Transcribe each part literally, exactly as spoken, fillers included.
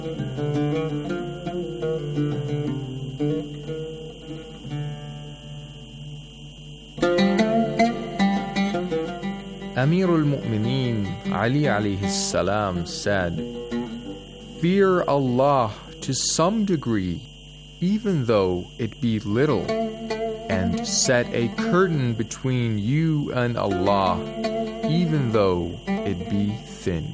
Amir al-Mu'mineen Ali alayhi salam said, "Fear Allah to some degree, even though it be little, and set a curtain between you and Allah, even though it be thin."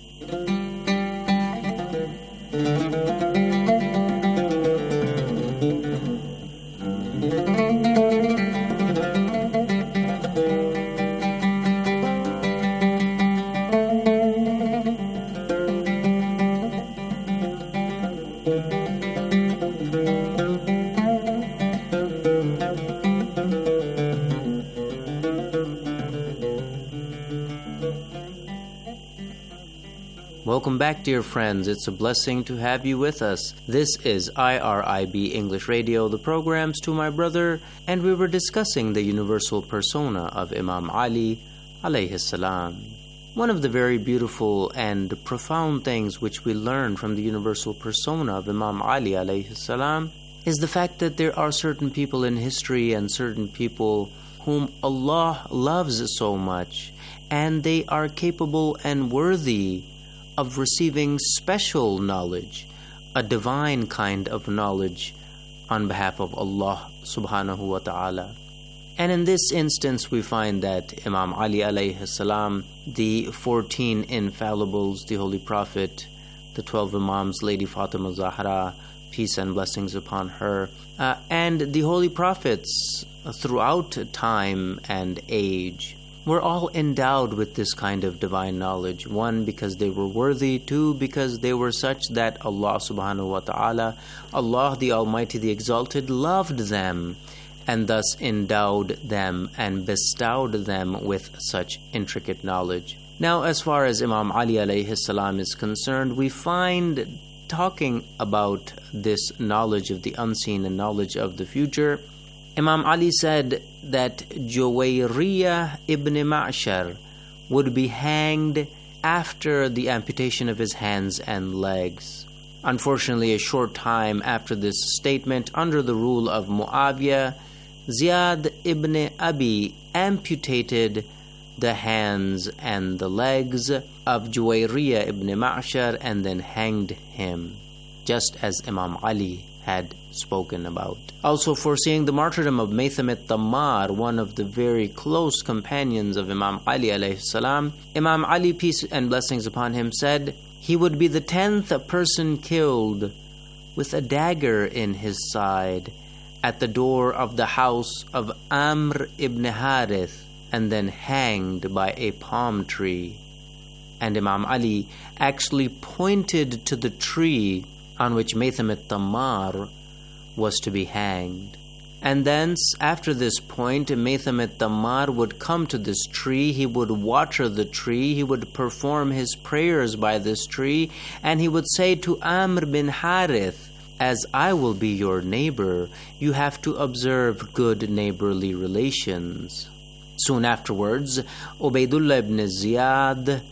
Welcome back, dear friends. It's a blessing to have you with us. This is I R I B English Radio, the programs to my brother, and we were discussing the universal persona of Imam Ali alayhi salam. One of the very beautiful and profound things which we learn from the universal persona of Imam Ali alayhi salam is the fact that there are certain people in history and certain people whom Allah loves so much, and they are capable and worthy of receiving special knowledge, a divine kind of knowledge on behalf of Allah subhanahu wa ta'ala. And in this instance we find that Imam Ali alayhi salam, the fourteen infallibles, the Holy Prophet, the twelve Imams, Lady Fatima Zahra, peace and blessings upon her, uh, and the Holy Prophets throughout time and age were all endowed with this kind of divine knowledge. One, because they were worthy. Two, because they were such that Allah subhanahu wa ta'ala, Allah the Almighty, the Exalted, loved them and thus endowed them and bestowed them with such intricate knowledge. Now, as far as Imam Ali alayhi salam is concerned, we find talking about this knowledge of the unseen and knowledge of the future, Imam Ali said that Juwayriyah ibn Ma'shar would be hanged after the amputation of his hands and legs. Unfortunately, a short time after this statement, under the rule of Muawiyah, Ziyad ibn Abi amputated the hands and the legs of Juwayriyah ibn Ma'shar and then hanged him, just as Imam Ali had spoken about. Also, foreseeing the martyrdom of Maytham al-Tammar, one of the very close companions of Imam Ali alayhi salam, Imam Ali, peace and blessings upon him, said he would be the tenth person killed with a dagger in his side at the door of the house of Amr ibn Harith and then hanged by a palm tree. And Imam Ali actually pointed to the tree on which Maytham al-Tammar was to be hanged. And thence, after this point, Maytham al-Tammar would come to this tree, he would water the tree, he would perform his prayers by this tree, and he would say to Amr bin Harith, "As I will be your neighbor, you have to observe good neighborly relations." Soon afterwards, Ubaydullah ibn Ziyad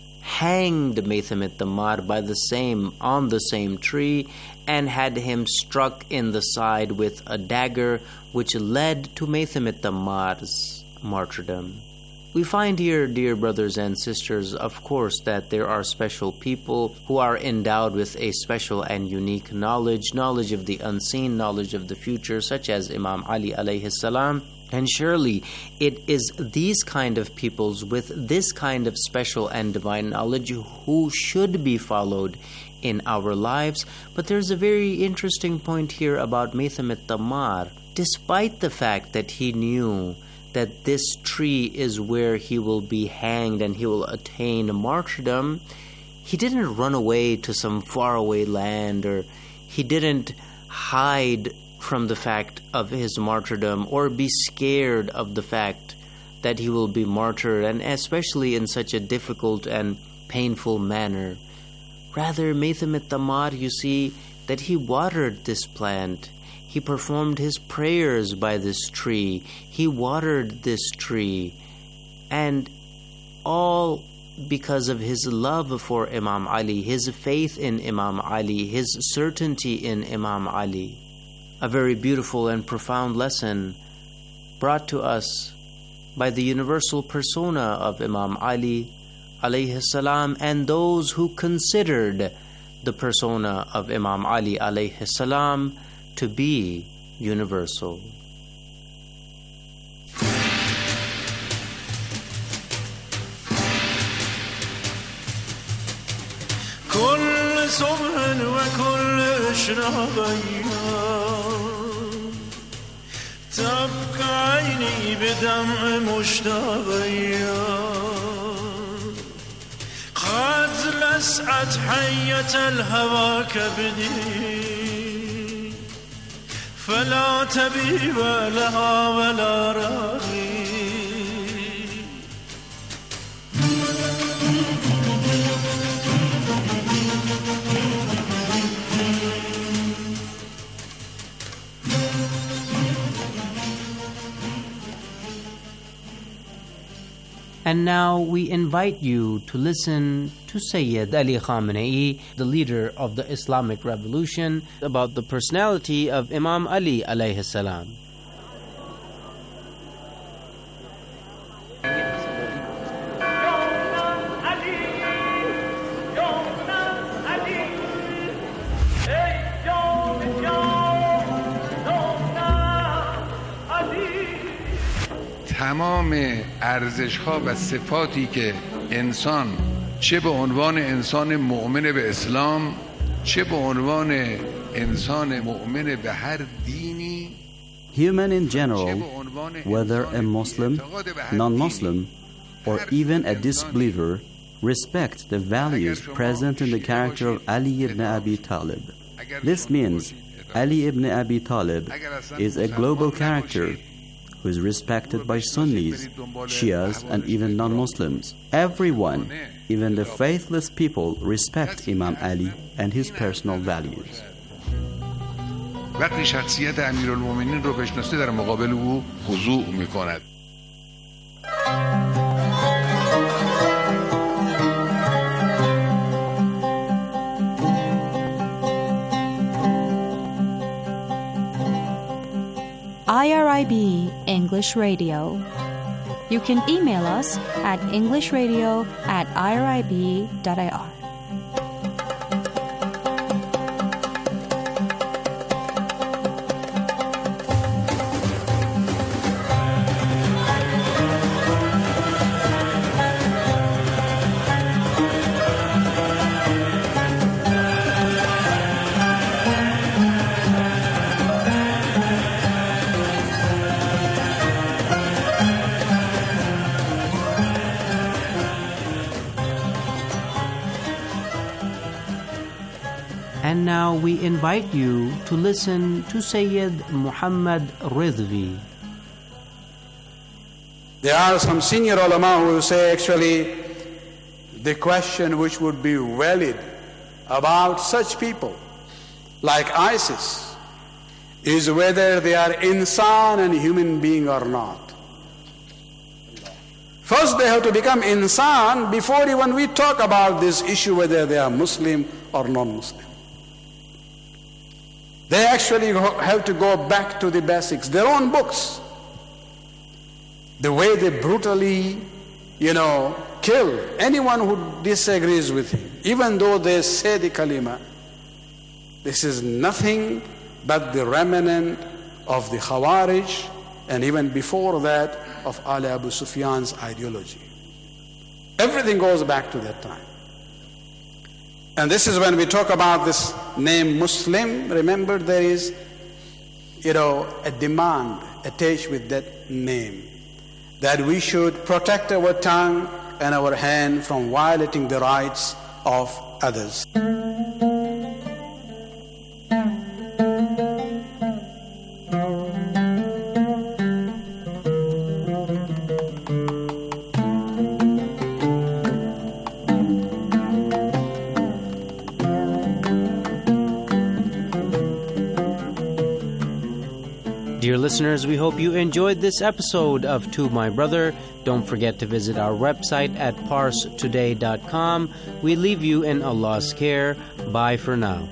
hanged Maytham al-Tammar by the same on the same tree and had him struck in the side with a dagger, which led to Maytham al-Tammar's martyrdom. We find here, dear brothers and sisters, of course, that there are special people who are endowed with a special and unique knowledge, knowledge of the unseen, knowledge of the future, such as Imam Ali alayhi salam. And surely it is these kind of peoples with this kind of special and divine knowledge who should be followed in our lives. But there's a very interesting point here about Maytham al-Tammar. Despite the fact that he knew that this tree is where he will be hanged and he will attain martyrdom, he didn't run away to some faraway land, or he didn't hide from the fact of his martyrdom or be scared of the fact that he will be martyred, and especially in such a difficult and painful manner. Rather, Maytham al-Tammar, you see, that he watered this plant. He performed his prayers by this tree. He watered this tree. And all because of his love for Imam Ali, his faith in Imam Ali, his certainty in Imam Ali. A very beautiful and profound lesson brought to us by the universal persona of Imam Ali alayhi salam and those who considered the persona of Imam Ali alayhi salam to be universal. كل صبح وكل إشراقية تبقى عيني بدمع مشتاقية قد لسعت حية الهوى كبدي فلا تبيب لها ولا راغي And now we invite you to listen to Sayyid Ali Khamenei, the leader of the Islamic Revolution, about the personality of Imam Ali alayhi salam. تمام ارزش‌ها و صفاتی که انسان چه به عنوان انسان مؤمن به اسلام چه به عنوان انسان مؤمن به هر دینی Human in general, whether a Muslim, non-Muslim, or even a disbeliever, respect the values present in the character of Ali ibn Abi Talib. This means Ali ibn Abi Talib is a global character who is respected by Sunnis, Shias, and even non-Muslims. Everyone, even the faithless people, respect Imam Ali and his personal values. وقتی شخصیت امیرالمومنین رو بشناسه در مقابل او خضوع میکند. I R I B English Radio. You can email us at englishradio at irib dot I R. And now we invite you to listen to Sayyid Muhammad Ridvi. There are some senior ulama who say actually the question which would be valid about such people like ISIS is whether they are insan and human being or not. First they have to become insan before even we talk about this issue whether they are Muslim or non-Muslim. They actually have to go back to the basics, their own books. The way they brutally, you know, kill anyone who disagrees with him. Even though they say the kalima, this is nothing but the remnant of the Khawarij and even before that of Ali Abu Sufyan's ideology. Everything goes back to that time. And this is when we talk about this name Muslim, remember there is, you know, a demand attached with that name, that we should protect our tongue and our hand from violating the rights of others. Dear listeners, we hope you enjoyed this episode of To My Brother. Don't forget to visit our website at pars today dot com. We leave you in Allah's care. Bye for now.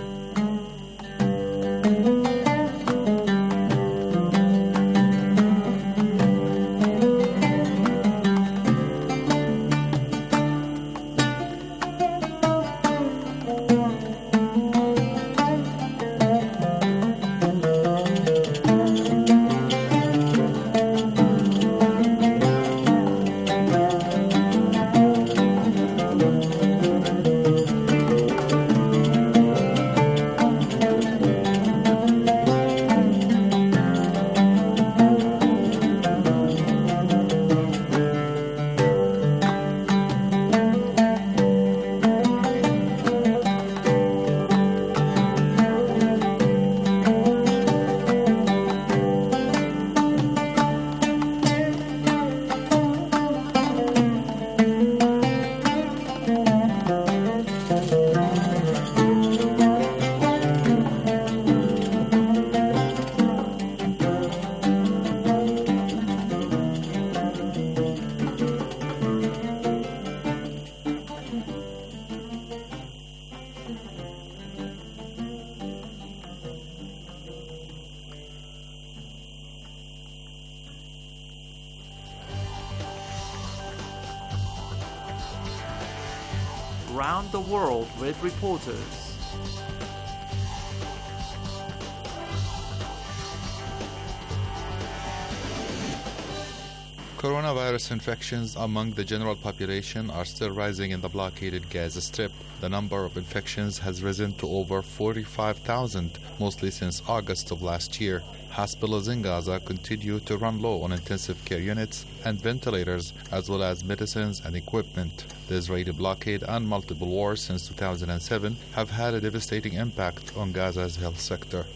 Round the World with Reporters. Coronavirus infections among the general population are still rising in the blockaded Gaza Strip. The number of infections has risen to over forty-five thousand, mostly since August of last year. Hospitals in Gaza continue to run low on intensive care units and ventilators, as well as medicines and equipment. The Israeli blockade and multiple wars since two thousand seven have had a devastating impact on Gaza's health sector.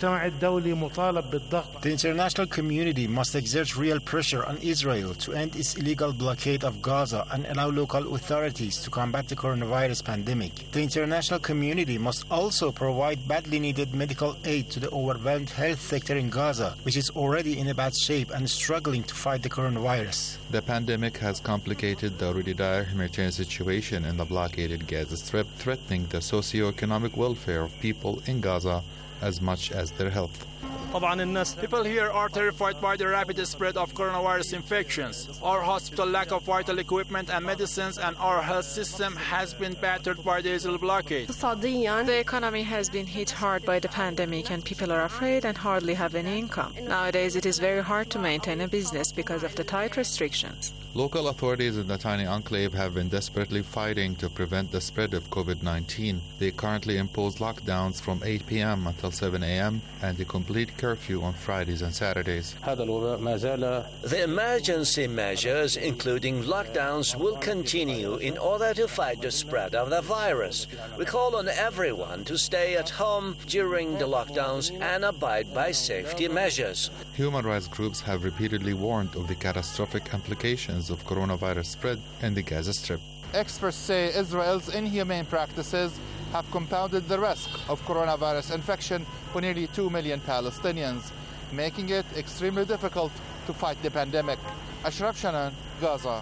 The international community must exert real pressure on Israel to end its illegal blockade of Gaza and allow local authorities to combat the coronavirus pandemic. The international community must also provide badly needed medical aid to the overwhelmed health sector in Gaza, which is already in a bad shape and struggling to fight the coronavirus. The pandemic has complicated the already dire humanitarian situation in the blockaded Gaza Strip, threatening the socio-economic welfare of people in Gaza as much as their health. People here are terrified by the rapid spread of coronavirus infections. Our hospital lack of vital equipment and medicines, and our health system has been battered by the Israel blockade. The economy has been hit hard by the pandemic, and people are afraid and hardly have any income. Nowadays, it is very hard to maintain a business because of the tight restrictions. Local authorities in the tiny enclave have been desperately fighting to prevent the spread of COVID nineteen. They currently impose lockdowns from eight p.m. until seven a.m. and a complete curfew on Fridays and Saturdays. The emergency measures, including lockdowns, will continue in order to fight the spread of the virus. We call on everyone to stay at home during the lockdowns and abide by safety measures. Human rights groups have repeatedly warned of the catastrophic implications of coronavirus spread in the Gaza Strip. Experts say Israel's inhumane practices have compounded the risk of coronavirus infection for nearly two million Palestinians, making it extremely difficult to fight the pandemic. Ashraf Shanan, Gaza.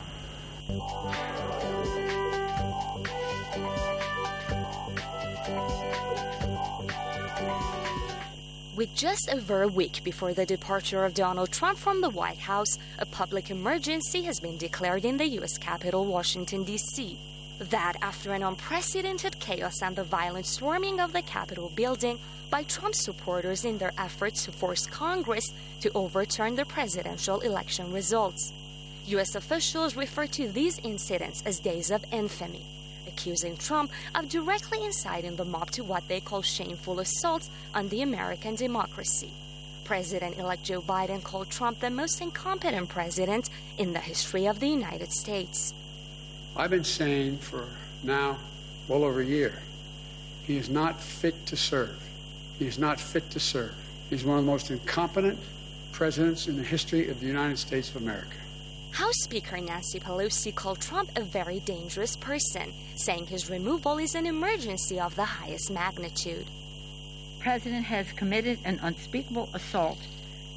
With just over a week before the departure of Donald Trump from the White House, a public emergency has been declared in the U S capital, Washington, D C That after an unprecedented chaos and the violent storming of the Capitol building by Trump supporters in their efforts to force Congress to overturn the presidential election results. U S officials refer to these incidents as days of infamy, accusing Trump of directly inciting the mob to what they call shameful assaults on the American democracy. President-elect Joe Biden called Trump the most incompetent president in the history of the United States. I've been saying for now well over a year, he is not fit to serve. He is not fit to serve. He's one of the most incompetent presidents in the history of the United States of America. House Speaker Nancy Pelosi called Trump a very dangerous person, saying his removal is an emergency of the highest magnitude. The president has committed an unspeakable assault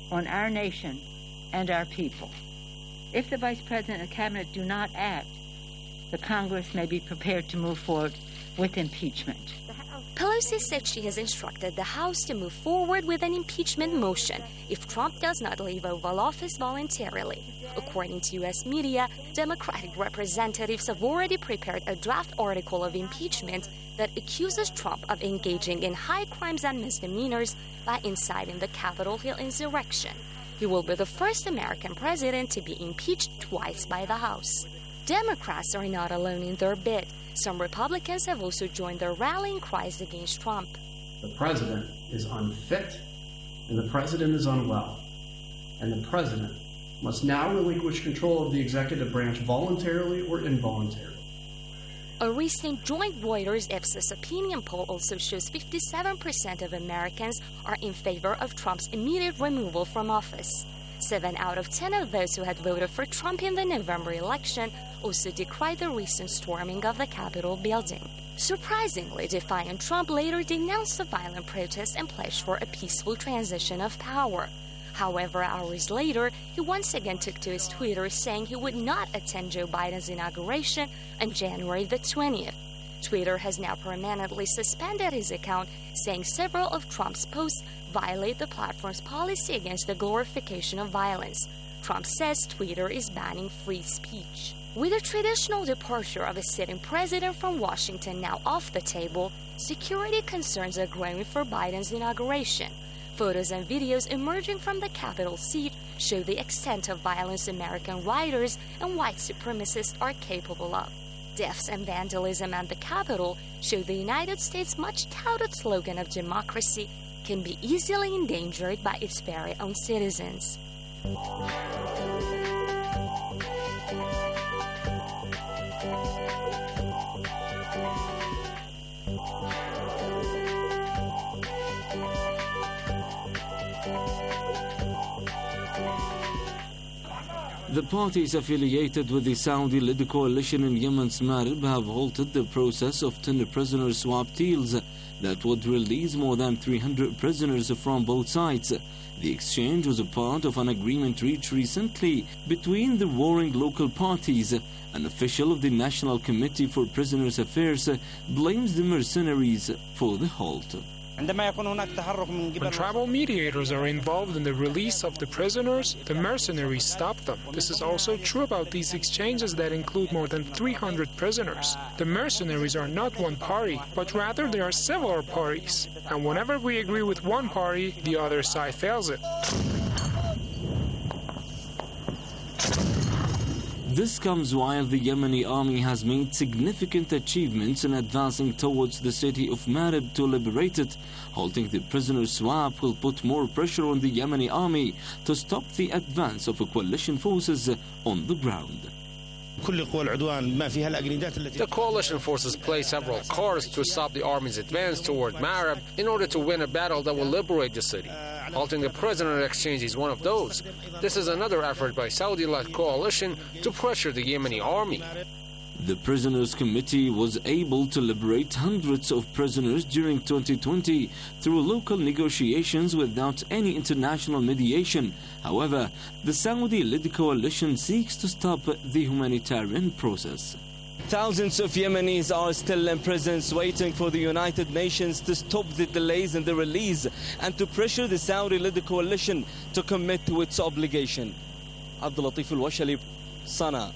on our nation and our people. If the Vice President and Cabinet do not act, the Congress may be prepared to move forward with impeachment. Pelosi said she has instructed the House to move forward with an impeachment motion if Trump does not leave Oval Office voluntarily. According to U S media, Democratic representatives have already prepared a draft article of impeachment that accuses Trump of engaging in high crimes and misdemeanors by inciting the Capitol Hill insurrection. He will be the first American president to be impeached twice by the House. Democrats are not alone in their bid. Some Republicans have also joined their rallying cries against Trump. The president is unfit, and the president is unwell, and the president must now relinquish control of the executive branch voluntarily or involuntarily. A recent joint Reuters-Ipsos opinion poll also shows fifty-seven percent of Americans are in favor of Trump's immediate removal from office. Seven out of ten of those who had voted for Trump in the November election also decried the recent storming of the Capitol building. Surprisingly, defiant Trump later denounced the violent protests and pledged for a peaceful transition of power. However, hours later, he once again took to his Twitter saying he would not attend Joe Biden's inauguration on January the twentieth. Twitter has now permanently suspended his account, saying several of Trump's posts violate the platform's policy against the glorification of violence. Trump says Twitter is banning free speech. With the traditional departure of a sitting president from Washington now off the table, security concerns are growing for Biden's inauguration. Photos and videos emerging from the Capitol seat show the extent of violence American rioters and white supremacists are capable of. Deaths and vandalism at the Capitol show the United States' much touted slogan of democracy can be easily endangered by its very own citizens. The parties affiliated with the Saudi-led coalition in Yemen's Marib have halted the process of ten prisoner swap deals that would release more than three hundred prisoners from both sides. The exchange was a part of an agreement reached recently between the warring local parties. An official of the National Committee for Prisoners' Affairs blames the mercenaries for the halt. When tribal mediators are involved in the release of the prisoners, the mercenaries stop them. This is also true about these exchanges that include more than three hundred prisoners. The mercenaries are not one party, but rather there are several parties. And whenever we agree with one party, the other side fails it. This comes while the Yemeni army has made significant achievements in advancing towards the city of Marib to liberate it. Halting the prisoner swap will put more pressure on the Yemeni army to stop the advance of coalition forces on the ground. The coalition forces play several cards to stop the army's advance toward Marib in order to win a battle that will liberate the city. Halting the prisoner exchange is one of those. This is another effort by Saudi-led coalition to pressure the Yemeni army. The Prisoners Committee was able to liberate hundreds of prisoners during twenty twenty through local negotiations without any international mediation. However, the Saudi-led coalition seeks to stop the humanitarian process. Thousands of Yemenis are still in prisons waiting for the United Nations to stop the delays in the release and to pressure the Saudi-led coalition to commit to its obligation. Abdul Latif Al-Washali, Sana.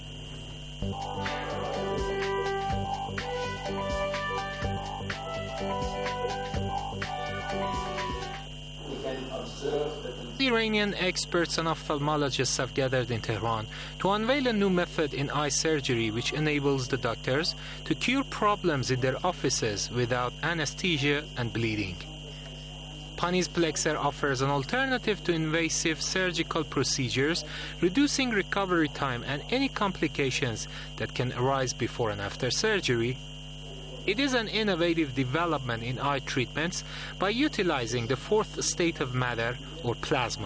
Iranian experts and ophthalmologists have gathered in Tehran to unveil a new method in eye surgery which enables the doctors to cure problems in their offices without anesthesia and bleeding. Panis Plexer offers an alternative to invasive surgical procedures, reducing recovery time and any complications that can arise before and after surgery. It is an innovative development in eye treatments by utilizing the fourth state of matter, or plasma.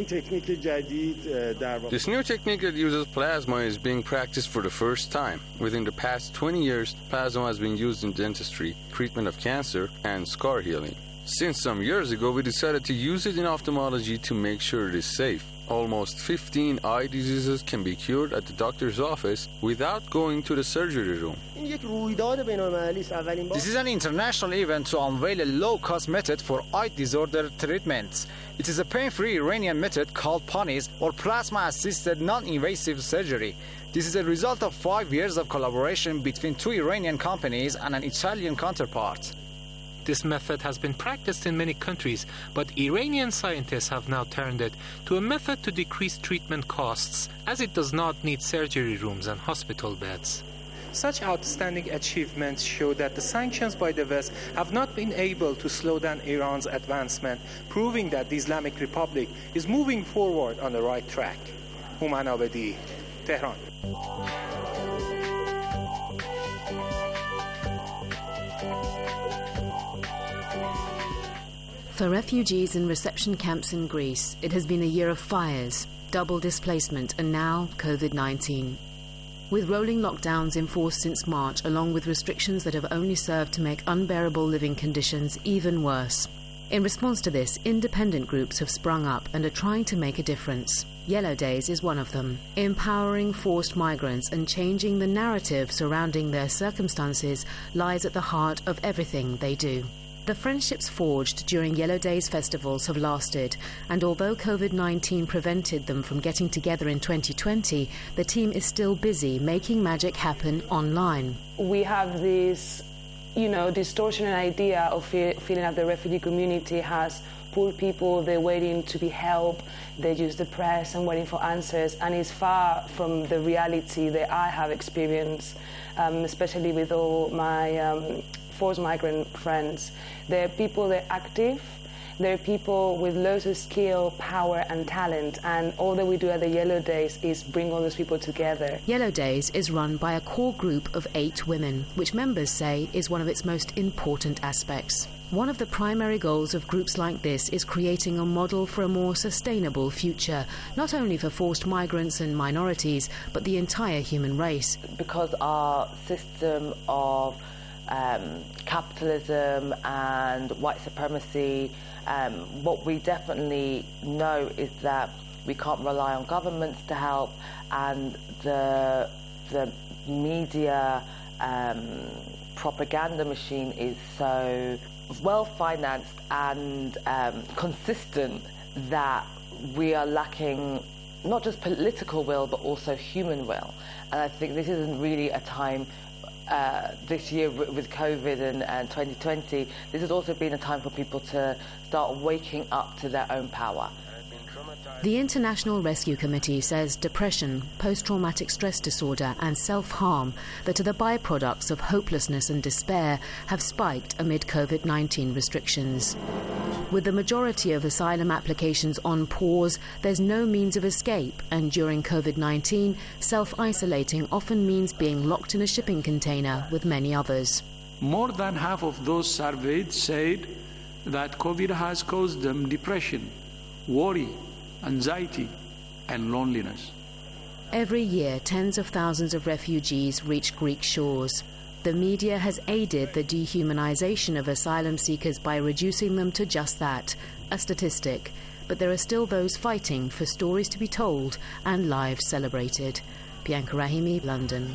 This new technique that uses plasma is being practiced for the first time. Within the past twenty years, plasma has been used in dentistry, treatment of cancer, and scar healing. Since some years ago, we decided to use it in ophthalmology to make sure it is safe. Almost fifteen eye diseases can be cured at the doctor's office without going to the surgery room. This is an international event to unveil a low-cost method for eye disorder treatments. It is a pain-free Iranian method called P A N I S, or plasma-assisted non-invasive surgery. This is a result of five years of collaboration between two Iranian companies and an Italian counterpart. This method has been practiced in many countries, but Iranian scientists have now turned it to a method to decrease treatment costs, as it does not need surgery rooms and hospital beds. Such outstanding achievements show that the sanctions by the West have not been able to slow down Iran's advancement, proving that the Islamic Republic is moving forward on the right track. Houman Abedi, Tehran. For refugees in reception camps in Greece, it has been a year of fires, double displacement, and now COVID nineteen. With rolling lockdowns enforced since March, along with restrictions that have only served to make unbearable living conditions even worse. In response to this, independent groups have sprung up and are trying to make a difference. Yellow Days is one of them, empowering forced migrants and changing the narrative surrounding their circumstances lies at the heart of everything they do. The friendships forged during Yellow Days festivals have lasted, and although COVID nineteen prevented them from getting together in twenty twenty, the team is still busy making magic happen online. We have this, you know, distortionate idea of fe- feeling that the refugee community has poor people, they're waiting to be helped, they use the press and waiting for answers, and it's far from the reality that I have experienced, um, especially with all my um, forced migrant friends. They're people that are active, they're people with loads of skill, power and talent, and all that we do at the Yellow Days is bring all those people together. Yellow Days is run by a core group of eight women, which members say is one of its most important aspects. One of the primary goals of groups like this is creating a model for a more sustainable future, not only for forced migrants and minorities, but the entire human race. Because our system of um, capitalism and white supremacy, um, what we definitely know is that we can't rely on governments to help, and the, the media um, propaganda machine is so well financed and um, consistent that we are lacking not just political will but also human will. And I think this isn't really a time uh, this year with COVID and, and twenty twenty, this has also been a time for people to start waking up to their own power. The International Rescue Committee says depression, post-traumatic stress disorder and self-harm that are the byproducts of hopelessness and despair have spiked amid COVID nineteen restrictions. With the majority of asylum applications on pause, there's no means of escape, and during COVID nineteen, self-isolating often means being locked in a shipping container with many others. More than half of those surveyed said that COVID has caused them depression, worry, anxiety and loneliness. Every year, tens of thousands of refugees reach Greek shores. The media has aided the dehumanization of asylum seekers by reducing them to just that, a statistic. But there are still those fighting for stories to be told and lives celebrated. Bianca Rahimi, London.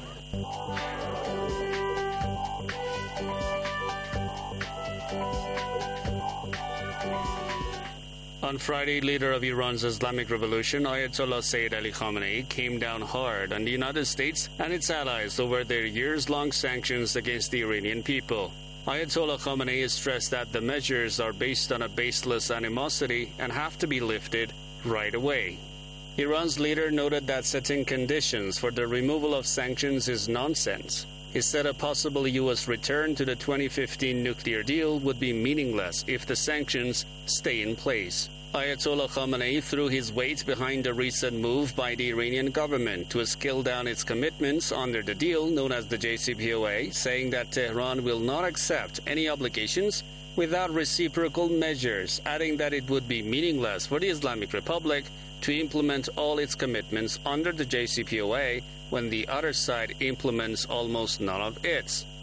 On Friday, leader of Iran's Islamic Revolution, Ayatollah Sayyid Ali Khamenei, came down hard on the United States and its allies over their years-long sanctions against the Iranian people. Ayatollah Khamenei has stressed that the measures are based on a baseless animosity and have to be lifted right away. Iran's leader noted that setting conditions for the removal of sanctions is nonsense. He said a possible U S return to the twenty fifteen nuclear deal would be meaningless if the sanctions stay in place. Ayatollah Khamenei threw his weight behind the recent move by the Iranian government to scale down its commitments under the deal known as the J C P O A, saying that Tehran will not accept any obligations without reciprocal measures, adding that it would be meaningless for the Islamic Republic to implement all its commitments under the J C P O A when the other side implements almost none of its.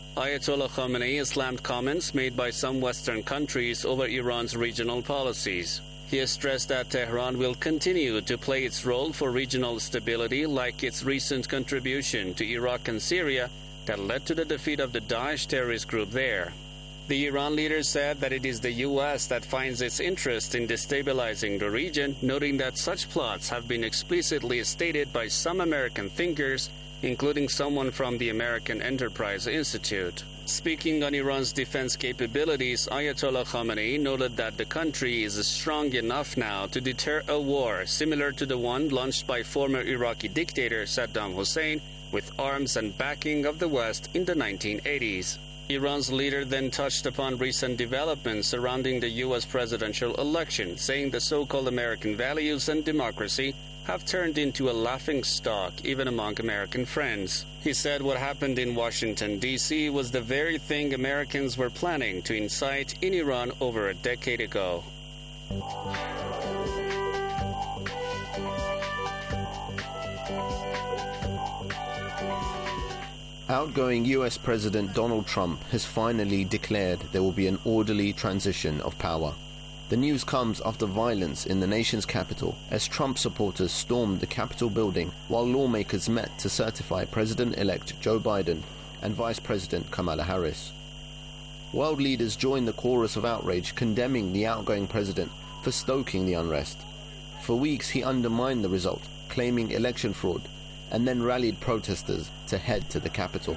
Ayatollah Khamenei slammed comments made by some Western countries over Iran's regional policies. He has stressed that Tehran will continue to play its role for regional stability, like its recent contribution to Iraq and Syria that led to the defeat of the Daesh terrorist group there. The Iran leader said that it is the U S that finds its interest in destabilizing the region, noting that such plots have been explicitly stated by some American thinkers, including someone from the American Enterprise Institute. Speaking on Iran's defense capabilities, Ayatollah Khamenei noted that the country is strong enough now to deter a war similar to the one launched by former Iraqi dictator Saddam Hussein with arms and backing of the West in the nineteen eighties. Iran's leader then touched upon recent developments surrounding the U S presidential election, saying the so-called American values and democracy have turned into a laughingstock even among American friends. He said what happened in Washington, D C was the very thing Americans were planning to incite in Iran over a decade ago. Outgoing U S President Donald Trump has finally declared there will be an orderly transition of power. The news comes after violence in the nation's capital as Trump supporters stormed the Capitol building while lawmakers met to certify President-elect Joe Biden and Vice President Kamala Harris. World leaders joined the chorus of outrage condemning the outgoing president for stoking the unrest. For weeks he undermined the result, claiming election fraud, and then rallied protesters to head to the Capitol.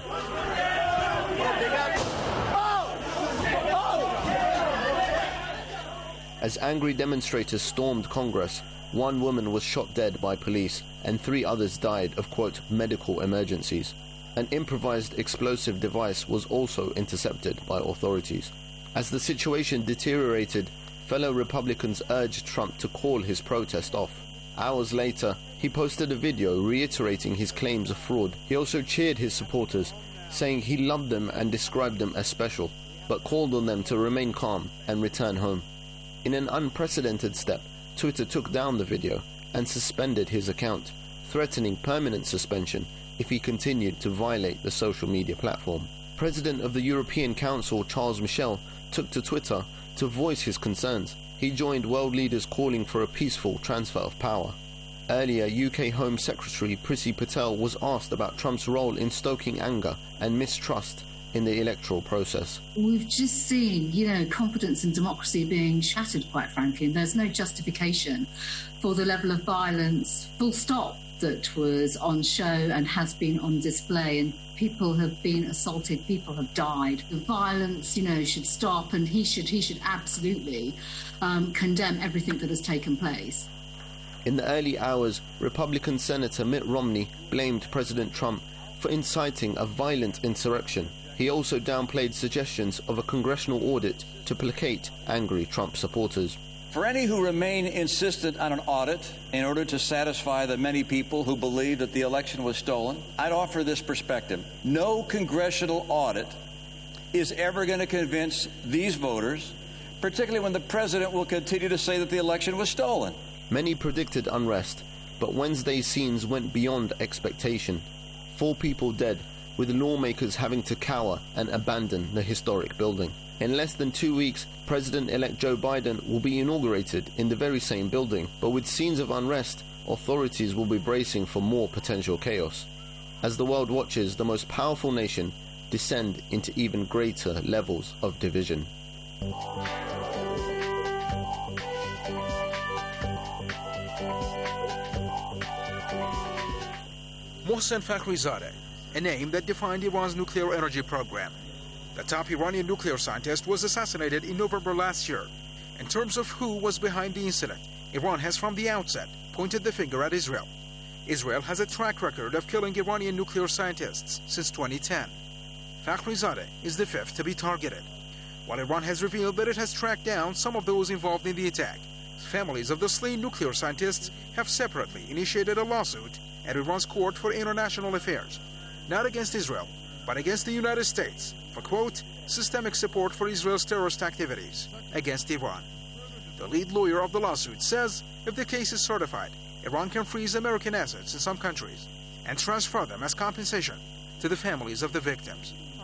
As angry demonstrators stormed Congress, one woman was shot dead by police and three others died of, quote, medical emergencies. An improvised explosive device was also intercepted by authorities. As the situation deteriorated, fellow Republicans urged Trump to call his protest off. Hours later, he posted a video reiterating his claims of fraud. He also cheered his supporters, saying he loved them and described them as special, but called on them to remain calm and return home. In an unprecedented step, Twitter took down the video and suspended his account, threatening permanent suspension if he continued to violate the social media platform. President of the European Council Charles Michel took to Twitter to voice his concerns. He joined world leaders calling for a peaceful transfer of power. Earlier, U K Home Secretary Priti Patel was asked about Trump's role in stoking anger and mistrust in the electoral process. We've just seen, you know, confidence in democracy being shattered, quite frankly, and there's no justification for the level of violence, full stop, that was on show and has been on display, and people have been assaulted, people have died. The violence, you know, should stop, and he should, he should absolutely um, condemn everything that has taken place. In the early hours, Republican Senator Mitt Romney blamed President Trump for inciting a violent insurrection. He also downplayed suggestions of a congressional audit to placate angry Trump supporters. For any who remain insistent on an audit in order to satisfy the many people who believe that the election was stolen, I'd offer this perspective. No congressional audit is ever going to convince these voters, particularly when the president will continue to say that the election was stolen. Many predicted unrest, but Wednesday's scenes went beyond expectation. Four people dead, with lawmakers having to cower and abandon the historic building. In less than two weeks, President-elect Joe Biden will be inaugurated in the very same building, but with scenes of unrest, authorities will be bracing for more potential chaos. As the world watches the most powerful nation descend into even greater levels of division. Mohsen Fakhrizadeh, a name that defined Iran's nuclear energy program. The top Iranian nuclear scientist was assassinated in November last year. In terms of who was behind the incident, Iran has from the outset pointed the finger at Israel. Israel has a track record of killing Iranian nuclear scientists since twenty ten. Fakhrizadeh is the fifth to be targeted. While Iran has revealed that it has tracked down some of those involved in the attack, families of the slain nuclear scientists have separately initiated a lawsuit at Iran's Court for International Affairs, not against Israel, but against the United States for, quote, systemic support for Israel's terrorist activities against Iran. The lead lawyer of the lawsuit says if the case is certified, Iran can freeze American assets in some countries and transfer them as compensation to the families of the victims.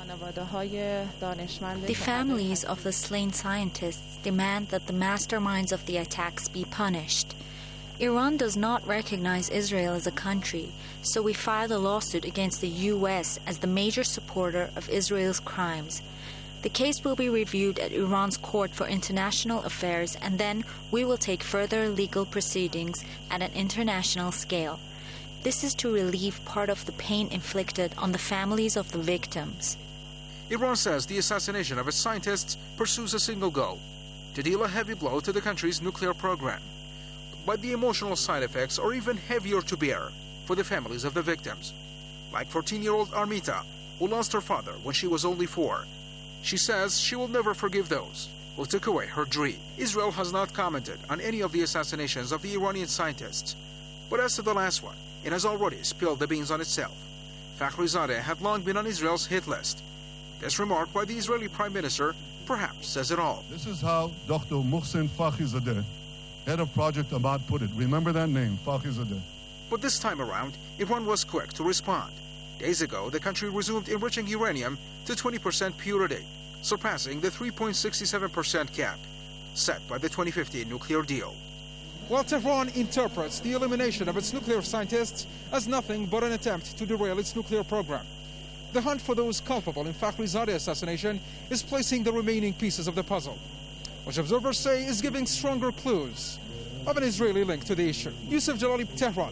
The families of the slain scientists demand that the masterminds of the attacks be punished. Iran does not recognize Israel as a country, so we filed a lawsuit against the U S as the major supporter of Israel's crimes. The case will be reviewed at Iran's Court for International Affairs, and then we will take further legal proceedings at an international scale. This is to relieve part of the pain inflicted on the families of the victims. Iran says the assassination of its scientists pursues a single goal: to deal a heavy blow to the country's nuclear program. But the emotional side effects are even heavier to bear for the families of the victims. Like fourteen-year-old Armita, who lost her father when she was only four. She says she will never forgive those who took away her dream. Israel has not commented on any of the assassinations of the Iranian scientists. But as to the last one, it has already spilled the beans on itself. Fakhrizadeh had long been on Israel's hit list. This remark by the Israeli Prime Minister perhaps says it all. This is how Doctor Mohsen Fakhrizadeh, head of Project Ahmad, put it. Remember that name, Fakhrizadeh. But this time around, Iran was quick to respond. Days ago, the country resumed enriching uranium to twenty percent purity, surpassing the three point six seven percent cap set by the twenty fifteen nuclear deal. While Tehran interprets the elimination of its nuclear scientists as nothing but an attempt to derail its nuclear program, the hunt for those culpable in Fakhrizadeh assassination is placing the remaining pieces of the puzzle, which observers say is giving stronger clues of an Israeli link to the issue. Yusuf Jalali, Tehran.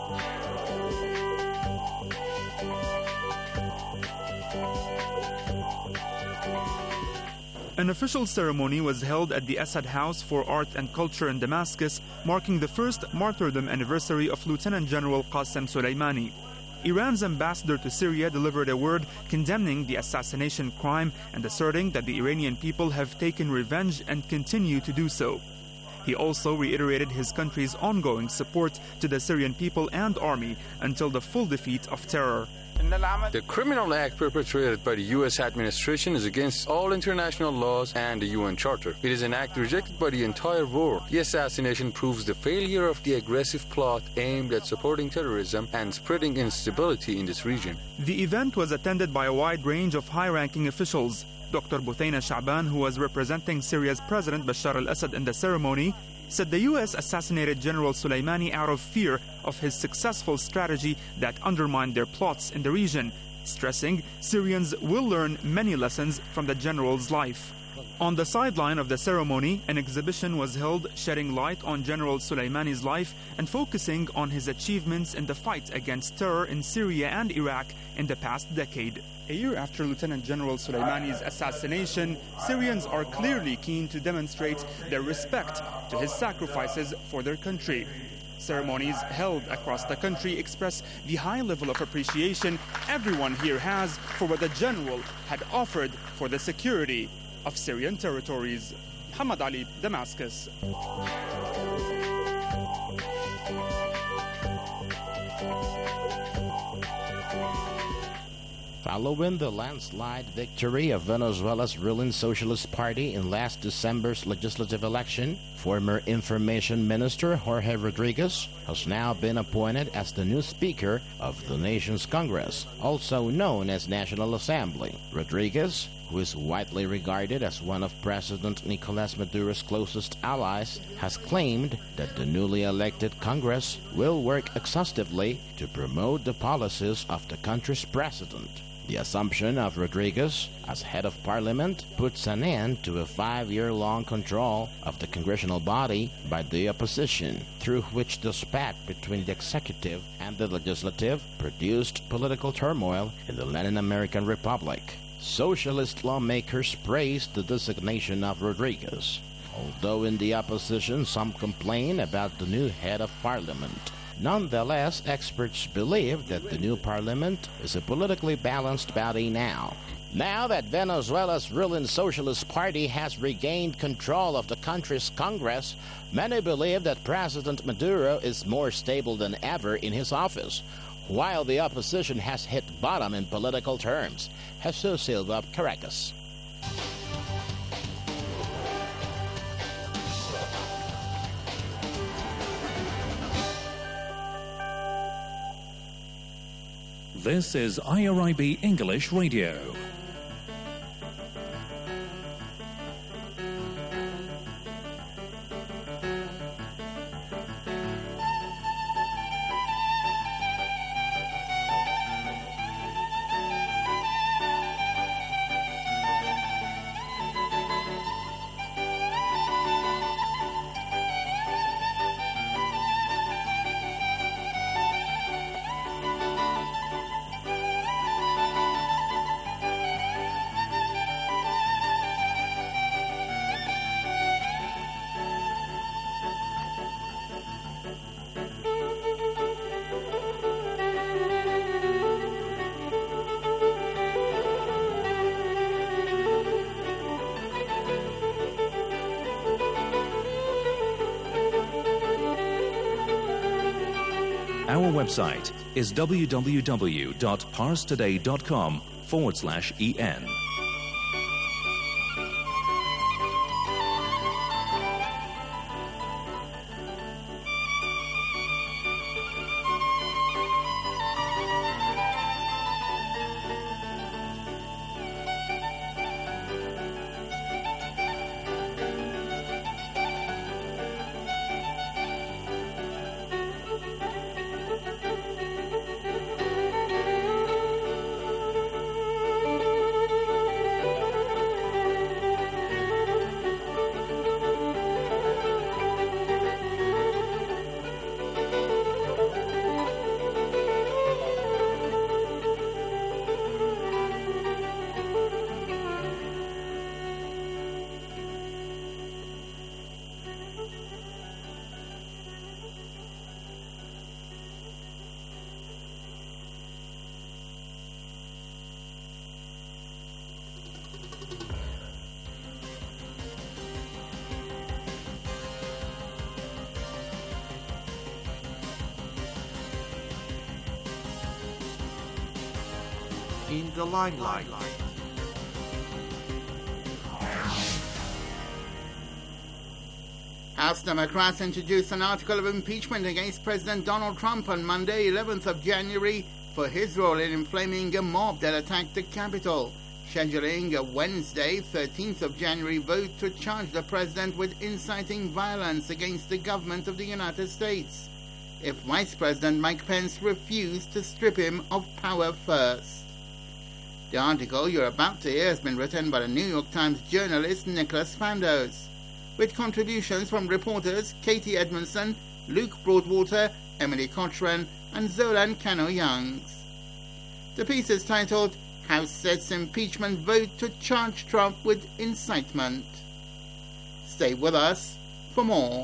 An official ceremony was held at the Assad House for Art and Culture in Damascus, marking the first martyrdom anniversary of Lieutenant General Qasem Soleimani. Iran's ambassador to Syria delivered a word condemning the assassination crime and asserting that the Iranian people have taken revenge and continue to do so. He also reiterated his country's ongoing support to the Syrian people and army until the full defeat of terror. The criminal act perpetrated by the U S administration is against all international laws and the U N Charter. It is an act rejected by the entire world. The assassination proves the failure of the aggressive plot aimed at supporting terrorism and spreading instability in this region. The event was attended by a wide range of high-ranking officials. Doctor Buthaina Sha'ban, who was representing Syria's President Bashar al-Assad in the ceremony, said the U S assassinated General Soleimani out of fear of his successful strategy that undermined their plots in the region, stressing Syrians will learn many lessons from the general's life. On the sideline of the ceremony, an exhibition was held shedding light on General Soleimani's life and focusing on his achievements in the fight against terror in Syria and Iraq in the past decade. A year after Lieutenant General Soleimani's assassination, Syrians are clearly keen to demonstrate their respect to his sacrifices for their country. Ceremonies held across the country express the high level of appreciation everyone here has for what the general had offered for the security of Syrian territories. Muhammad Ali, Damascus. Following the landslide victory of Venezuela's ruling Socialist Party in last December's legislative election, former Information Minister Jorge Rodriguez has now been appointed as the new Speaker of the nation's Congress, also known as National Assembly. Rodriguez, who is widely regarded as one of President Nicolas Maduro's closest allies, has claimed that the newly elected Congress will work exhaustively to promote the policies of the country's president. The assumption of Rodriguez as head of parliament puts an end to a five-year-long control of the congressional body by the opposition, through which the spat between the executive and the legislative produced political turmoil in the Latin American Republic. Socialist lawmakers praised the designation of Rodriguez, although in the opposition some complain about the new head of parliament. Nonetheless, experts believe that the new parliament is a politically balanced body now. Now that Venezuela's ruling Socialist Party has regained control of the country's Congress, many believe that President Maduro is more stable than ever in his office, while the opposition has hit bottom in political terms. Jesus Silva, Caracas. This is I R I B English Radio. Our website is www.parstoday.com forward slash en. In the limelight. House Democrats introduced an article of impeachment against President Donald Trump on Monday, eleventh of January, for his role in inflaming a mob that attacked the Capitol, scheduling a Wednesday, thirteenth of January vote to charge the president with inciting violence against the government of the United States, if Vice President Mike Pence refused to strip him of power first. The article you're about to hear has been written by the New York Times journalist Nicholas Fandos, with contributions from reporters Katie Edmondson, Luke Broadwater, Emily Cochran, and Zolan Kano-Youngs. The piece is titled, House Sets Impeachment Vote to Charge Trump with Incitement. Stay with us for more.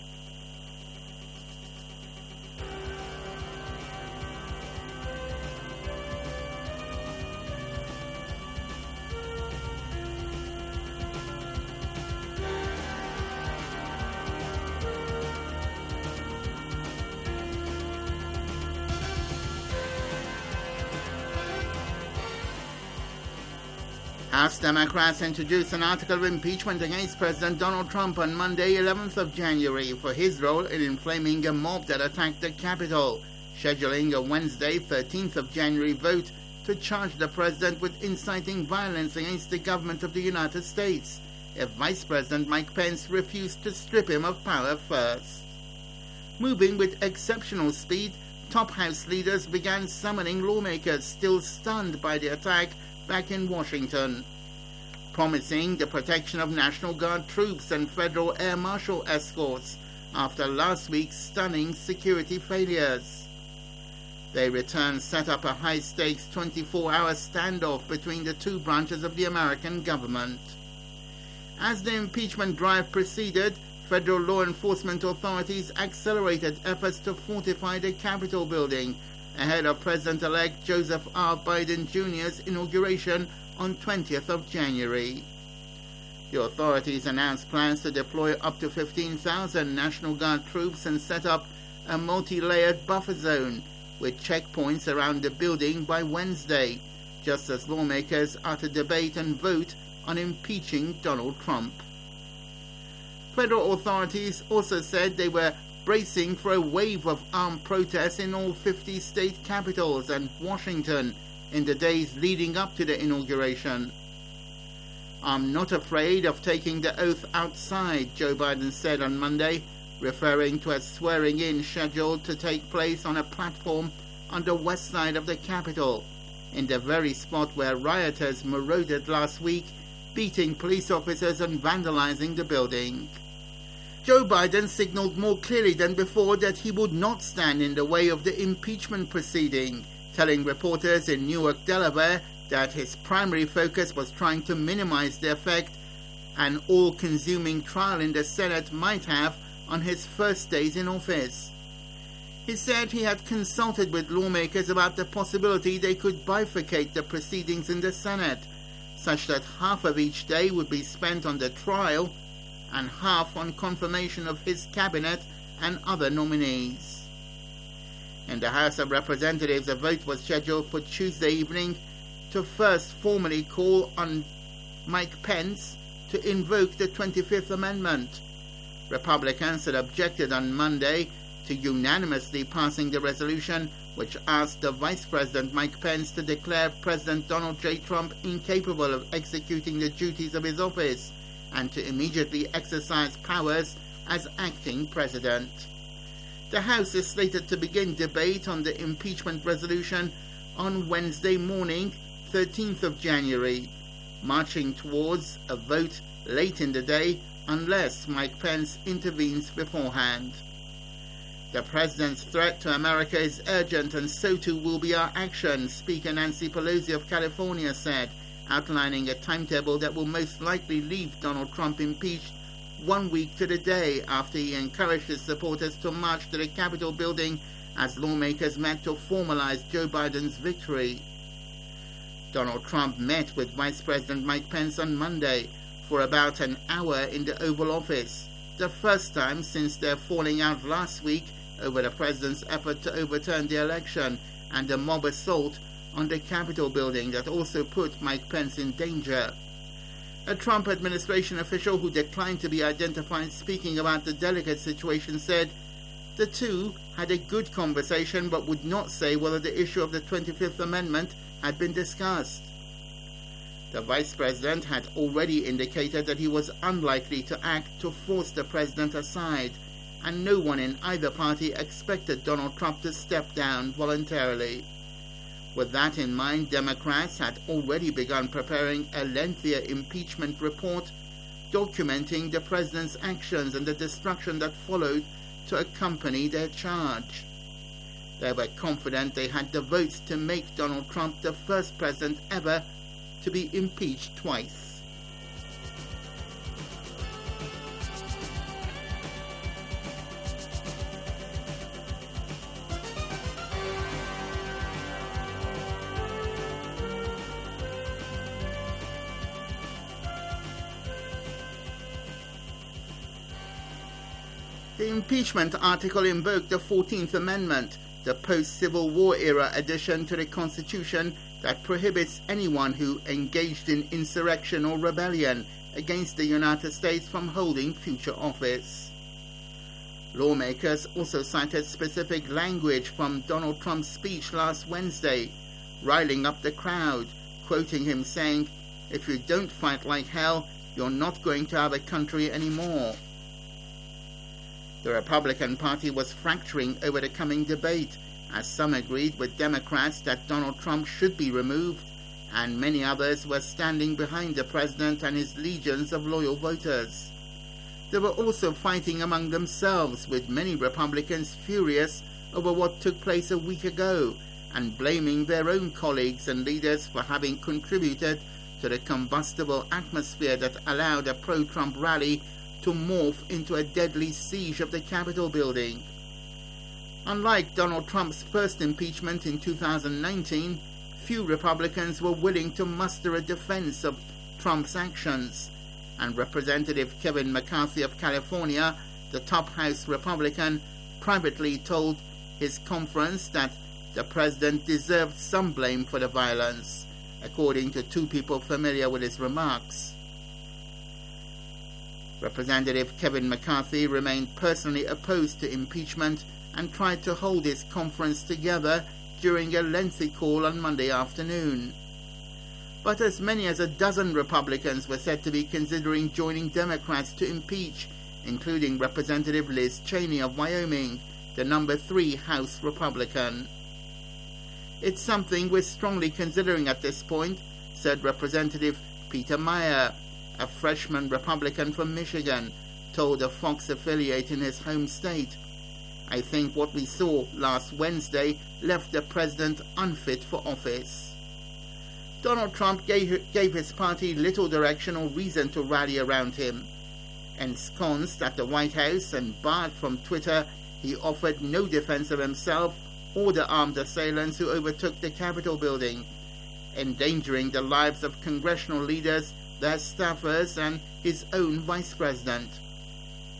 House Democrats introduced an article of impeachment against President Donald Trump on Monday, eleventh of January, for his role in inflaming a mob that attacked the Capitol, scheduling a Wednesday, thirteenth of January vote to charge the president with inciting violence against the government of the United States, if Vice President Mike Pence refused to strip him of power first. Moving with exceptional speed, top House leaders began summoning lawmakers still stunned by the attack back in Washington, promising the protection of National Guard troops and federal air marshal escorts after last week's stunning security failures. They returned set up a high-stakes twenty-four hour standoff between the two branches of the American government. As the impeachment drive proceeded, federal law enforcement authorities accelerated efforts to fortify the Capitol building ahead of President-elect Joseph R. Biden Junior's inauguration on twentieth of January. The authorities announced plans to deploy up to fifteen thousand National Guard troops and set up a multi-layered buffer zone with checkpoints around the building by Wednesday, just as lawmakers are to debate and vote on impeaching Donald Trump. Federal authorities also said they were bracing for a wave of armed protests in all fifty state capitals and Washington in the days leading up to the inauguration. "I'm not afraid of taking the oath outside," Joe Biden said on Monday, referring to a swearing-in scheduled to take place on a platform on the west side of the Capitol, in the very spot where rioters marauded last week, beating police officers and vandalizing the building. Joe Biden signaled more clearly than before that he would not stand in the way of the impeachment proceeding, telling reporters in Newark, Delaware, that his primary focus was trying to minimize the effect an all-consuming trial in the Senate might have on his first days in office. He said he had consulted with lawmakers about the possibility they could bifurcate the proceedings in the Senate, such that half of each day would be spent on the trial and half on confirmation of his cabinet and other nominees. In the House of Representatives, a vote was scheduled for Tuesday evening to first formally call on Mike Pence to invoke the twenty-fifth Amendment. Republicans had objected on Monday to unanimously passing the resolution which asked the Vice President Mike Pence to declare President Donald J. Trump incapable of executing the duties of his office and to immediately exercise powers as acting president. The House is slated to begin debate on the impeachment resolution on Wednesday morning, thirteenth of January, marching towards a vote late in the day unless Mike Pence intervenes beforehand. The President's threat to America is urgent, and so too will be our action, Speaker Nancy Pelosi of California said, outlining a timetable that will most likely leave Donald Trump impeached one week to the day after he encouraged his supporters to march to the Capitol building as lawmakers met to formalize Joe Biden's victory. Donald Trump met with Vice President Mike Pence on Monday for about an hour in the Oval Office, the first time since their falling out last week over the president's effort to overturn the election and the mob assault on the Capitol building that also put Mike Pence in danger. A Trump administration official who declined to be identified speaking about the delicate situation said the two had a good conversation but would not say whether the issue of the twenty-fifth Amendment had been discussed. The Vice President had already indicated that he was unlikely to act to force the President aside, and no one in either party expected Donald Trump to step down voluntarily. With that in mind, Democrats had already begun preparing a lengthier impeachment report documenting the President's actions and the destruction that followed to accompany their charge. They were confident they had the votes to make Donald Trump the first president ever to be impeached twice. The impeachment article invoked the fourteenth Amendment, the post-Civil War era addition to the Constitution that prohibits anyone who engaged in insurrection or rebellion against the United States from holding future office. Lawmakers also cited specific language from Donald Trump's speech last Wednesday, riling up the crowd, quoting him saying, "If you don't fight like hell, you're not going to have a country anymore." The Republican Party was fracturing over the coming debate, as some agreed with Democrats that Donald Trump should be removed, and many others were standing behind the president and his legions of loyal voters. They were also fighting among themselves, with many Republicans furious over what took place a week ago and blaming their own colleagues and leaders for having contributed to the combustible atmosphere that allowed a pro-Trump rally to morph into a deadly siege of the Capitol building. Unlike Donald Trump's first impeachment in two thousand nineteen, few Republicans were willing to muster a defense of Trump's actions, and Representative Kevin McCarthy of California, the top House Republican, privately told his conference that the president deserved some blame for the violence, according to two people familiar with his remarks. Representative Kevin McCarthy remained personally opposed to impeachment and tried to hold his conference together during a lengthy call on Monday afternoon. But as many as a dozen Republicans were said to be considering joining Democrats to impeach, including Representative Liz Cheney of Wyoming, the number three House Republican. "It's something we're strongly considering at this point," said Representative Peter Meijer, a freshman Republican from Michigan, told a Fox affiliate in his home state. "I think what we saw last Wednesday left the president unfit for office." Donald Trump gave, gave his party little direction or reason to rally around him. Ensconced at the White House and barred from Twitter, he offered no defense of himself or the armed assailants who overtook the Capitol building, endangering the lives of congressional leaders, their staffers, and his own vice president.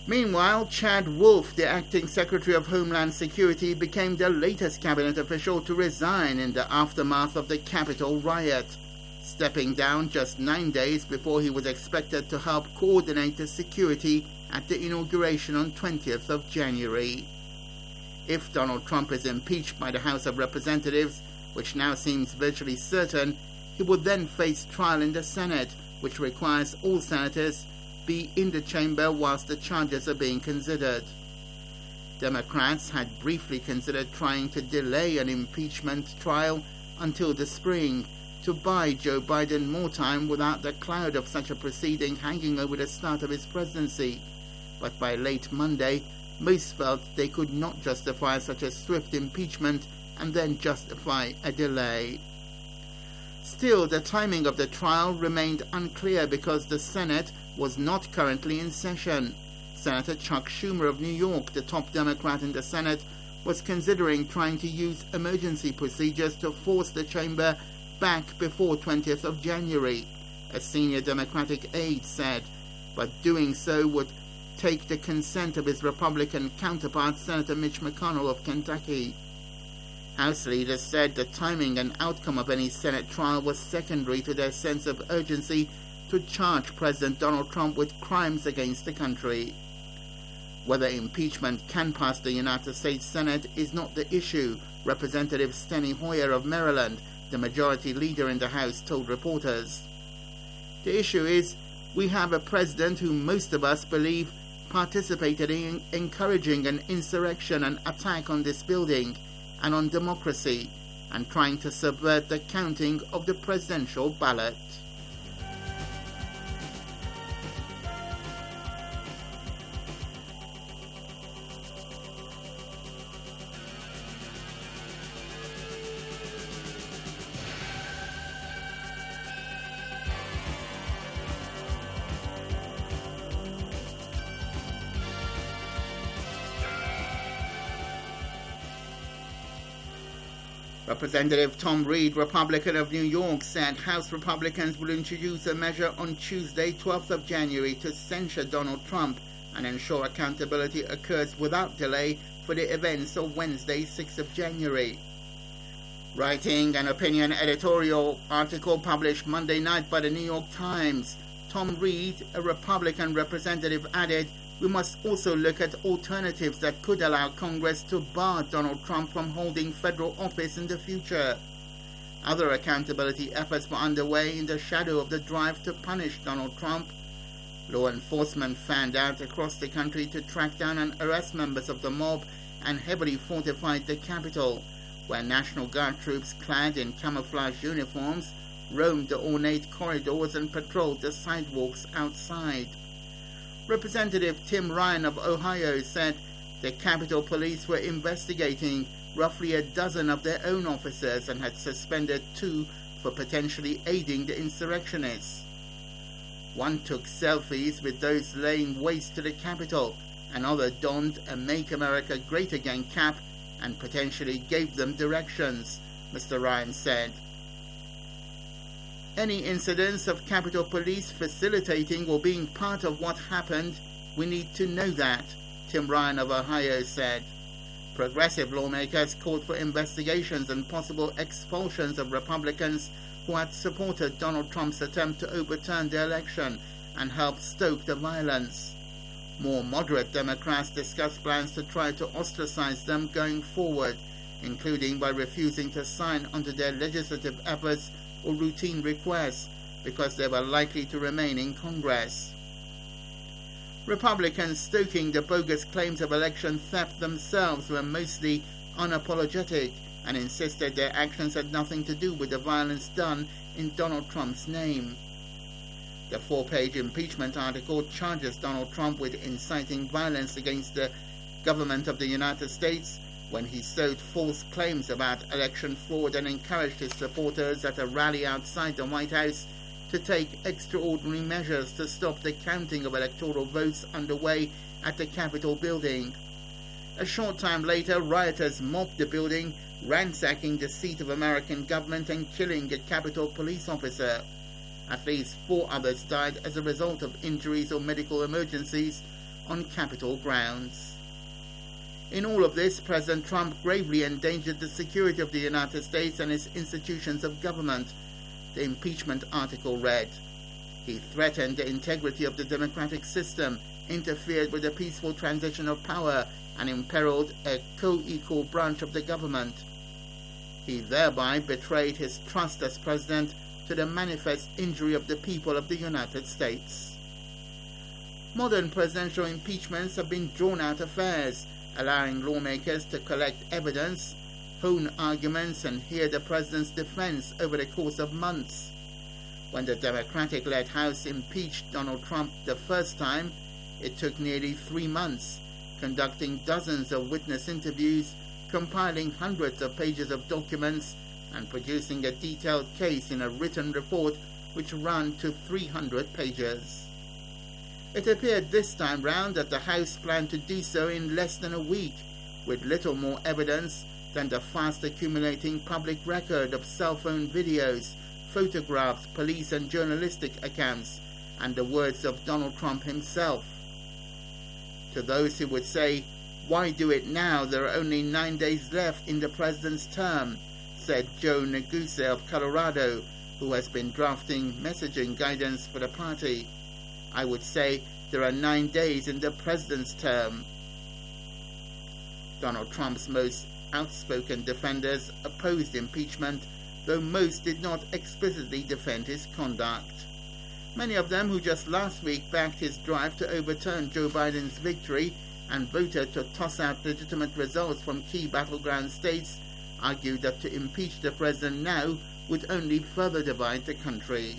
Meanwhile, Chad Wolf, the acting Secretary of Homeland Security, became the latest cabinet official to resign in the aftermath of the Capitol riot, stepping down just nine days before he was expected to help coordinate the security at the inauguration on twentieth of January. If Donald Trump is impeached by the House of Representatives, which now seems virtually certain, he would then face trial in the Senate, which requires all senators be in the chamber whilst the charges are being considered. Democrats had briefly considered trying to delay an impeachment trial until the spring to buy Joe Biden more time without the cloud of such a proceeding hanging over the start of his presidency. But by late Monday, most felt they could not justify such a swift impeachment and then justify a delay. Still, the timing of the trial remained unclear because the Senate was not currently in session. Senator Chuck Schumer of New York, the top Democrat in the Senate, was considering trying to use emergency procedures to force the chamber back before twentieth of January, a senior Democratic aide said, but doing so would take the consent of his Republican counterpart, Senator Mitch McConnell of Kentucky. House leaders said the timing and outcome of any Senate trial was secondary to their sense of urgency to charge President Donald Trump with crimes against the country. Whether impeachment can pass the United States Senate is not the issue, Representative Steny Hoyer of Maryland, the majority leader in the House, told reporters. The issue is we have a president who most of us believe participated in encouraging an insurrection and attack on this building and on democracy, and trying to subvert the counting of the presidential ballot. Representative Tom Reed, Republican of New York, said House Republicans will introduce a measure on Tuesday, twelfth of January, to censure Donald Trump and ensure accountability occurs without delay for the events of Wednesday, sixth of January. Writing an opinion editorial article published Monday night by the New York Times, Tom Reed, a Republican representative, added, "We must also look at alternatives that could allow Congress to bar Donald Trump from holding federal office in the future." Other accountability efforts were underway in the shadow of the drive to punish Donald Trump. Law enforcement fanned out across the country to track down and arrest members of the mob and heavily fortified the Capitol, where National Guard troops clad in camouflage uniforms roamed the ornate corridors and patrolled the sidewalks outside. Representative Tim Ryan of Ohio said the Capitol Police were investigating roughly a dozen of their own officers and had suspended two for potentially aiding the insurrectionists. One took selfies with those laying waste to the Capitol, another donned a Make America Great Again cap and potentially gave them directions, Mister Ryan said. Any incidents of Capitol Police facilitating or being part of what happened, we need to know that, Tim Ryan of Ohio said. Progressive lawmakers called for investigations and possible expulsions of Republicans who had supported Donald Trump's attempt to overturn the election and helped stoke the violence. More moderate Democrats discussed plans to try to ostracize them going forward, including by refusing to sign onto their legislative efforts or routine requests because they were likely to remain in Congress. Republicans stoking the bogus claims of election theft themselves were mostly unapologetic and insisted their actions had nothing to do with the violence done in Donald Trump's name. The four-page impeachment article charges Donald Trump with inciting violence against the government of the United States when he sowed false claims about election fraud and encouraged his supporters at a rally outside the White House to take extraordinary measures to stop the counting of electoral votes underway at the Capitol building. A short time later, rioters mobbed the building, ransacking the seat of American government and killing a Capitol police officer. At least four others died as a result of injuries or medical emergencies, on Capitol grounds. In all of this, President Trump gravely endangered the security of the United States and its institutions of government, the impeachment article read. He threatened the integrity of the democratic system, interfered with the peaceful transition of power, and imperiled a co-equal branch of the government. He thereby betrayed his trust as president to the manifest injury of the people of the United States. Modern presidential impeachments have been drawn-out affairs, allowing lawmakers to collect evidence, hone arguments, and hear the president's defense over the course of months. When the Democratic-led House impeached Donald Trump the first time, it took nearly three months, conducting dozens of witness interviews, compiling hundreds of pages of documents, and producing a detailed case in a written report which ran to three hundred pages. It appeared this time round that the House planned to do so in less than a week, with little more evidence than the fast accumulating public record of cell phone videos, photographs, police and journalistic accounts, and the words of Donald Trump himself. To those who would say, "Why do it now? There are only nine days left in the president's term," said Joe Neguse of Colorado, who has been drafting messaging guidance for the party. I would say there are nine days in the president's term. Donald Trump's most outspoken defenders opposed impeachment, though most did not explicitly defend his conduct. Many of them who just last week backed his drive to overturn Joe Biden's victory and voted to toss out legitimate results from key battleground states argued that to impeach the president now would only further divide the country.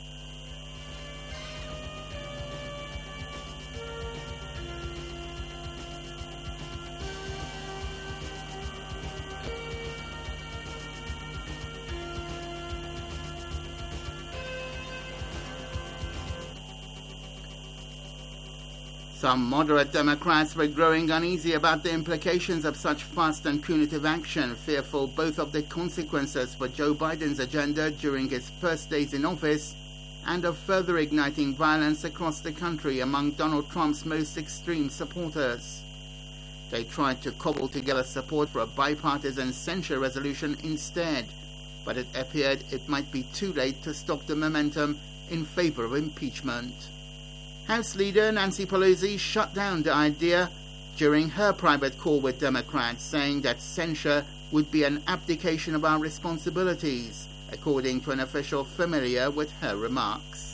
Some moderate Democrats were growing uneasy about the implications of such fast and punitive action, fearful both of the consequences for Joe Biden's agenda during his first days in office and of further igniting violence across the country among Donald Trump's most extreme supporters. They tried to cobble together support for a bipartisan censure resolution instead, but it appeared it might be too late to stop the momentum in favor of impeachment. House Leader Nancy Pelosi shut down the idea during her private call with Democrats, saying that censure would be an abdication of our responsibilities, according to an official familiar with her remarks.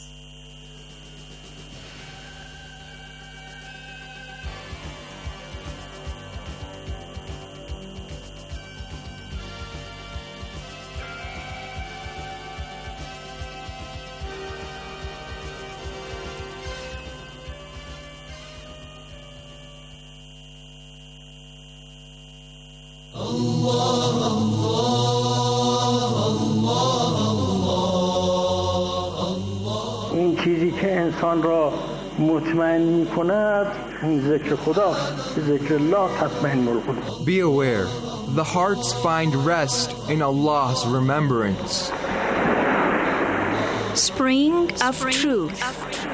این چیزی که انسان را مطمئن می کند این ذکر خداست. ذکر الله تطمئن القلوب. Be aware, the hearts find rest in Allah's remembrance. Spring of Truth.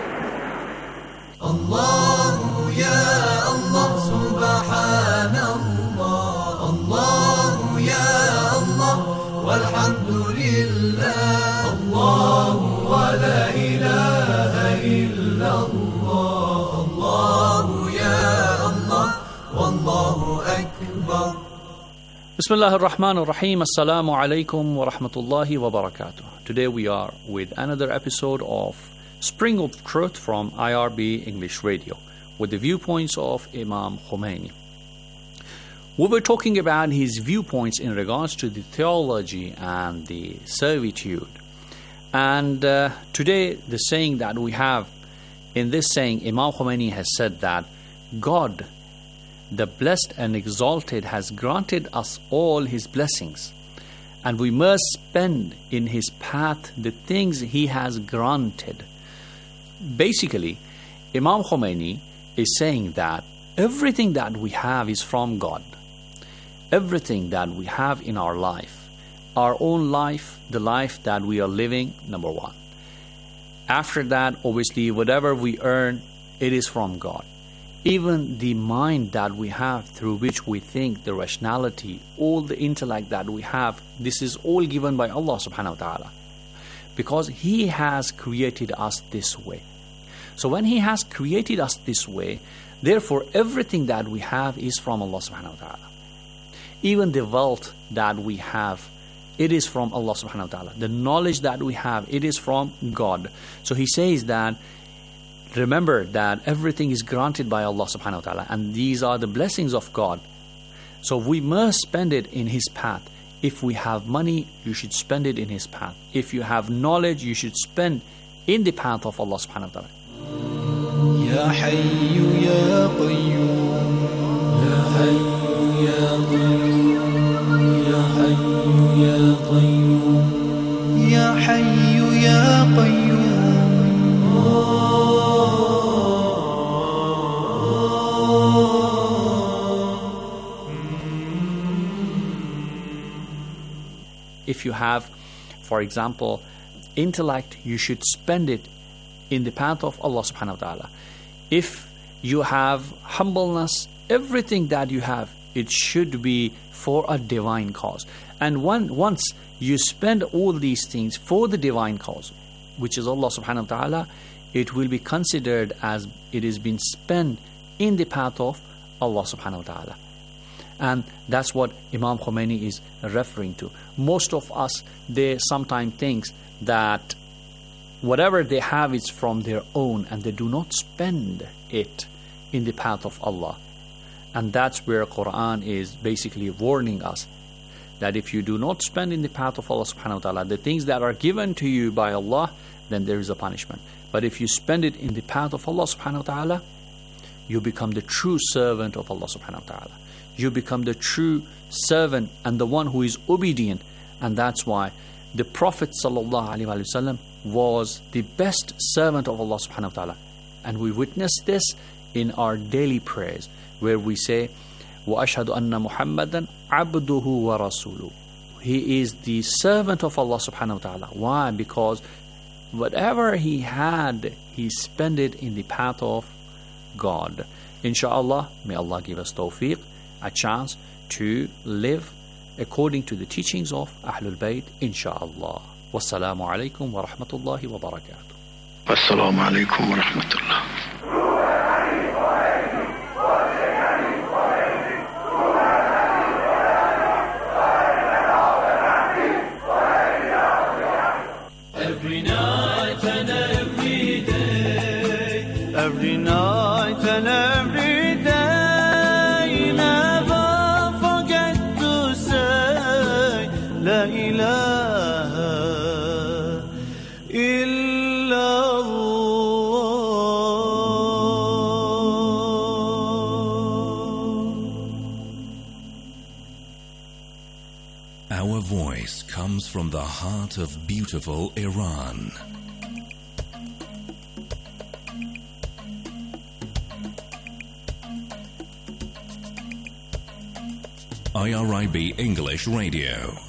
Allah ya Allah subhanallah. Allah ya Allah walhamdulillah. Allah wa la ilaha illallah. Allah ya Allah wallahu akbar. Bismillah ar-Rahman ar-Rahim. Assalamu alaikum wa rahmatullahi wa barakatuh. Today we are with another episode of Spring of Truth from I R B English Radio with the viewpoints of Imam Khomeini. We were talking about his viewpoints in regards to the theology and the servitude. And uh, today the saying that we have, in this saying, Imam Khomeini has said that God, the blessed and exalted, has granted us all his blessings, and we must spend in his path the things he has granted. Basically, Imam Khomeini is saying that everything that we have is from God. Everything that we have in our life, our own life, the life that we are living, number one. After that, obviously, whatever we earn, it is from God. even the mind that we have through which we think, the rationality, all the intellect that we have, this is all given by Allah subhanahu wa ta'ala. Because He has created us this way. So when He has created us this way, therefore everything that we have is from Allah subhanahu wa ta'ala. Even the wealth that we have, it is from Allah subhanahu wa ta'ala. The knowledge that we have, it is from God. So He says that, remember that everything is granted by Allah subhanahu wa ta'ala, and these are the blessings of God. So we must spend it in His path. If we have money, you should spend it in His path. If you have knowledge, you should spend in the path of Allah subhanahu wa ta'ala. Ya Hayyu Ya Qayyum, Ya Hayyu Ya Qayyum, Ya Hayyu Ya Qayyum, Ya Hayyu Ya Qayyum. If you have, for example, intellect, you should spend it in the path of Allah subhanahu wa ta'ala. If you have humbleness, everything that you have, it should be for a divine cause. And one, once you spend all these things for the divine cause, which is Allah subhanahu wa ta'ala, it will be considered as it has been spent in the path of Allah subhanahu wa ta'ala. And that's what Imam Khomeini is referring to. Most of us, they sometimes think that whatever they have is from their own, and they do not spend it in the path of Allah. And that's where Quran is basically warning us that if you do not spend in the path of Allah subhanahu wa ta'ala, the things that are given to you by Allah, then there is a punishment. But if you spend it in the path of Allah subhanahu wa ta'ala, you become the true servant of Allah subhanahu wa ta'ala. You become the true servant and the one who is obedient. And that's why the Prophet sallallahu alaihi wasallam was the best servant of Allah subhanahu wa ta'ala. And we witness this in our daily prayers, where we say, وَأَشْهَدُ أَنَّ مُحَمَّدًا عَبْدُهُ وَرَسُولُهُ. He is the servant of Allah subhanahu wa ta'ala. Why? Because whatever he had, he spent it in the path of God. Inshallah, may Allah give us tawfiq, a chance to live according to the teachings of Ahlul Bayt, inshallah. Wassalamu alaikum wa rahmatullahi wa barakatuh. Wassalamu alaikum wa rahmatullah. Every night and every day, every night and every day, never forget to say La ilaha illallah. Our voice comes from the heart of beautiful Iran. I R I B English Radio.